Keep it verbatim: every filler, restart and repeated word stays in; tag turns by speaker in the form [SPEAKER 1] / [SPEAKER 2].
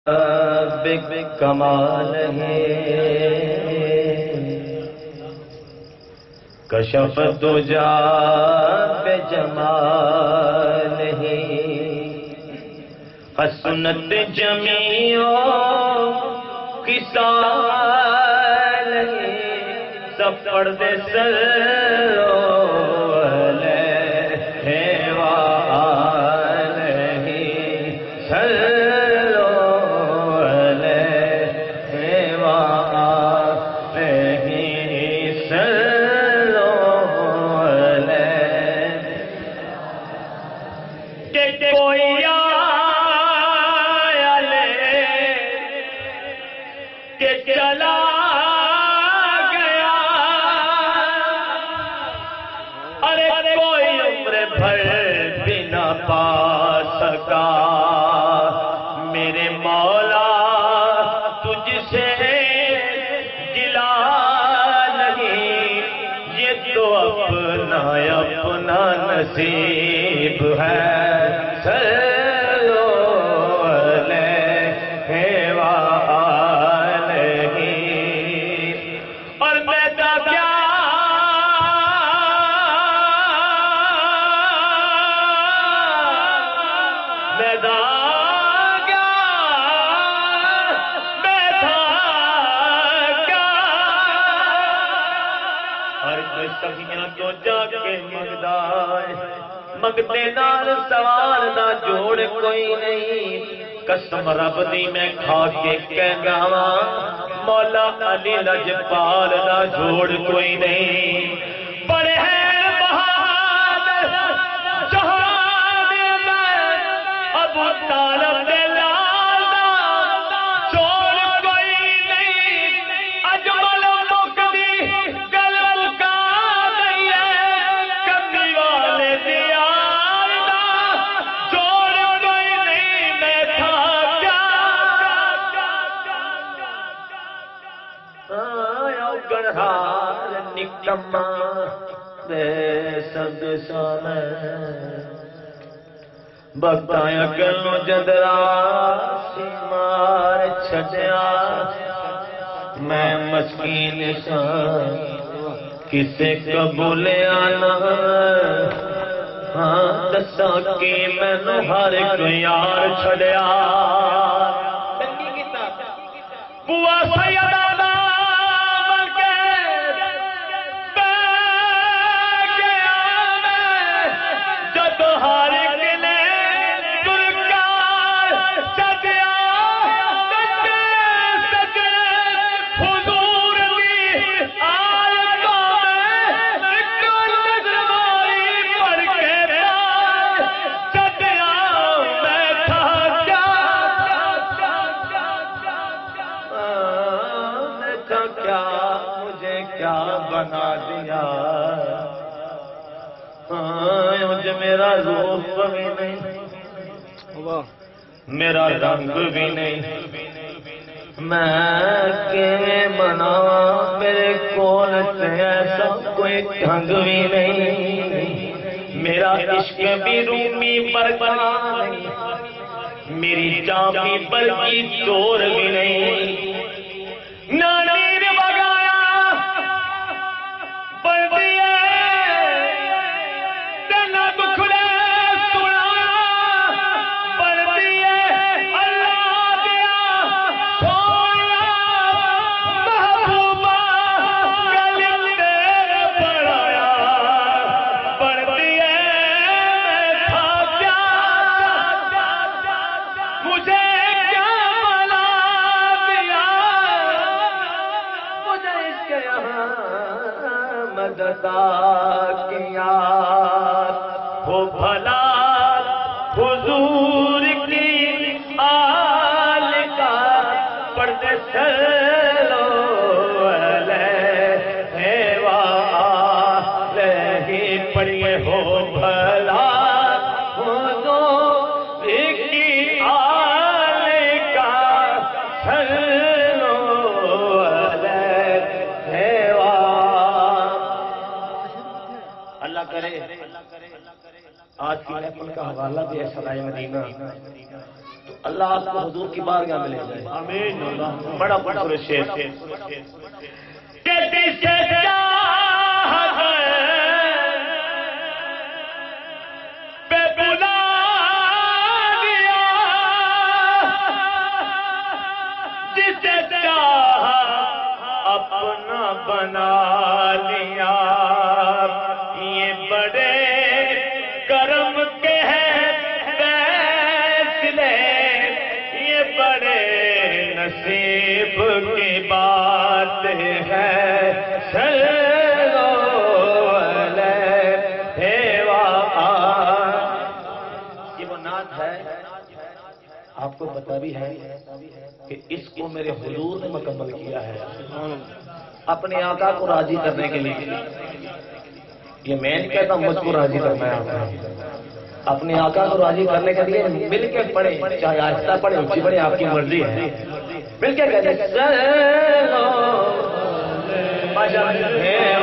[SPEAKER 1] بک کمال ہے کشف دجا بے جمال ہے حسنت جمیع خصال ہے سب پردے سر چلا گیا ارے کوئی عمر بھر بھی نہ پا سکا میرے مولا تجھ سے گلا نہیں یہ تو اپنا اپنا نصیب ہے تو جا کے مگدائے مگتے نال سوال نہ جوڑ کوئی نہیں قسم رب دی میں کھا کے کہنا مولا علی لجپال نہ جوڑ کوئی نہیں بڑے ہیں بہادر جہان میں ابو طالب نکما بے سب سانے بقایا کرنو جدرا سیمار چھڑیا میں مسکین شان کسے قبول آنا ہاں دسا کی میں نو ہر ایک یار چھڑیا بوا سیدانا بنا دیا ہاں مجھے میرا روپ بھی نہیں میرا رنگ بھی نہیں میں کہ بناواں میرے کول سے ایسا کوئی ڈھنگ بھی نہیں میرا عشق بھی رومی پر بنا نہیں میری چاپی پر کی چور بھی نہیں نانی کیا ہو بھلا حضور کی آل کا پردے چلو علیہ وآلہ پڑھئے ہو بھلا حضور کی آل کا چلو علیہ اللہ کرے آج کی محفل کا حوالہ بھی ہے صدائے مدینہ اللہ آپ کو حضور کی بارگاہ میں لے جائے.
[SPEAKER 2] آمین.
[SPEAKER 1] بڑا خوبصورت شعر.
[SPEAKER 2] اپنا بنا لیا یہ بڑے کرم کے فیصلے یہ بڑے نصیب کی بات ہے.
[SPEAKER 1] یہ وہ نعت ہے آپ کو پتہ بھی ہے کہ اس کو میرے حضور نے مکمل کیا ہے اپنے آقا کو راضی کرنے کے لیے. یہ میں نہیں کہتا مجھ کو راضی کرنا ہے آپ نے. اپنے آقا کو راضی کرنے کے لیے مل کے پڑھے, چاہے آہستہ پڑھے اونچی پڑھے, آپ کی مرضی ہے. مل کے کہتے ہیں